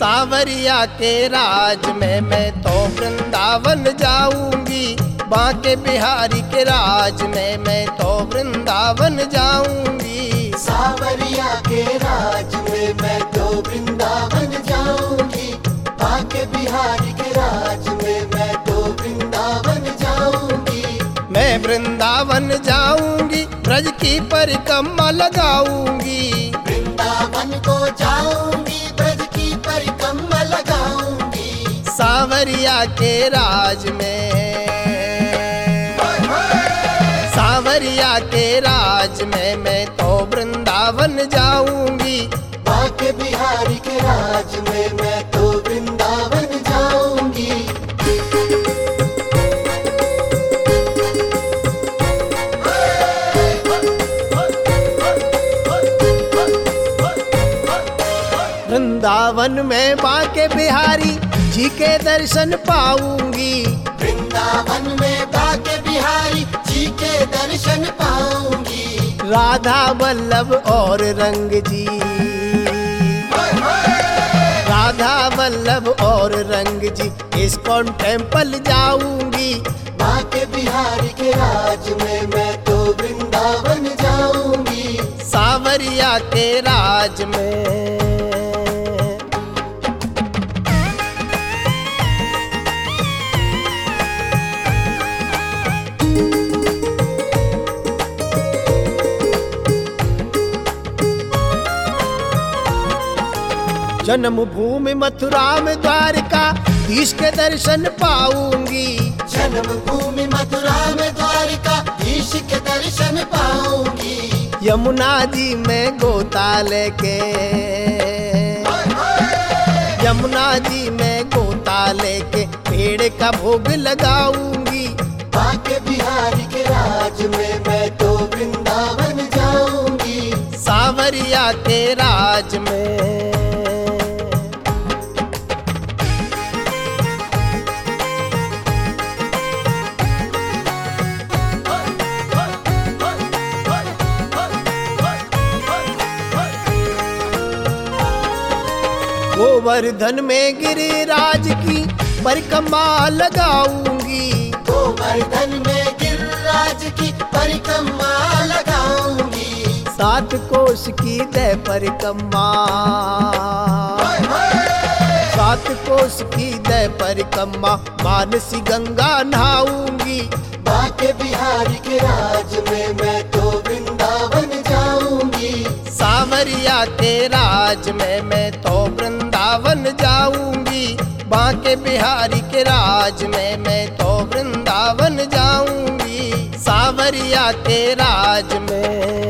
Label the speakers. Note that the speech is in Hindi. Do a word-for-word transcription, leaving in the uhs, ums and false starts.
Speaker 1: सावरिया के राज में मैं तो वृंदावन जाऊंगी, बांके बिहारी के राज में मैं तो वृंदावन जाऊंगी।
Speaker 2: सावरिया के राज में मैं तो वृंदावन जाऊंगी, बांके बिहारी के राज में मैं तो वृंदावन जाऊंगी।
Speaker 1: मैं वृंदावन जाऊंगी, ब्रज की परिक्रमा लगाऊंगी।
Speaker 2: वृंदावन को जाऊंगी, ब्रज की परिक्रमा लगाऊंगी।
Speaker 1: सावरिया के राज में, सावरिया के राज में मैं तो वृंदावन जाऊंगी,
Speaker 2: बांके बिहारी के राज में मैं तो वृंदावन जाऊंगी।
Speaker 1: वृंदावन में बांके बिहारी जी के दर्शन पाऊंगी।
Speaker 2: वृंदावन में बांके बिहारी जी के दर्शन पाऊंगी।
Speaker 1: राधा वल्लभ और रंग जी, राधा वल्लभ और रंग जी इस्कॉन टेम्पल जाऊंगी।
Speaker 2: बांके बिहारी के राज में मैं तो वृंदावन जाऊंगी।
Speaker 1: सावरिया के राज में, जन्म भूमि मथुरा में द्वारका धीश के दर्शन पाऊंगी।
Speaker 2: जन्म भूमि मथुरा में द्वारका धीश के दर्शन पाऊंगी।
Speaker 1: यमुना जी में गोता लेके, यमुना जी में गोता लेके पेड़ का भोग लगाऊंगी।
Speaker 2: बांके बिहारी के राज में मैं तो वृंदावन जाऊंगी।
Speaker 1: सावरिया के राज में, गोवर्धन में गिरिराज की परिक्रमा लगाऊंगी।
Speaker 2: गोवर्धन में गिरिराज की परिक्रमा लगाऊंगी।
Speaker 1: सात कोस की दे परिक्रमा, सात कोस की दे परिक्रमा मानसी गंगा नहाऊंगी।
Speaker 2: बांके बिहारी के राज में मैं तो वृंदावन जाऊंगी।
Speaker 1: सावरिया के राज में मैं तो वृंदावन जाऊंगी, बांके बिहारी के राज में मैं तो वृंदावन जाऊंगी। सावरिया के राज में।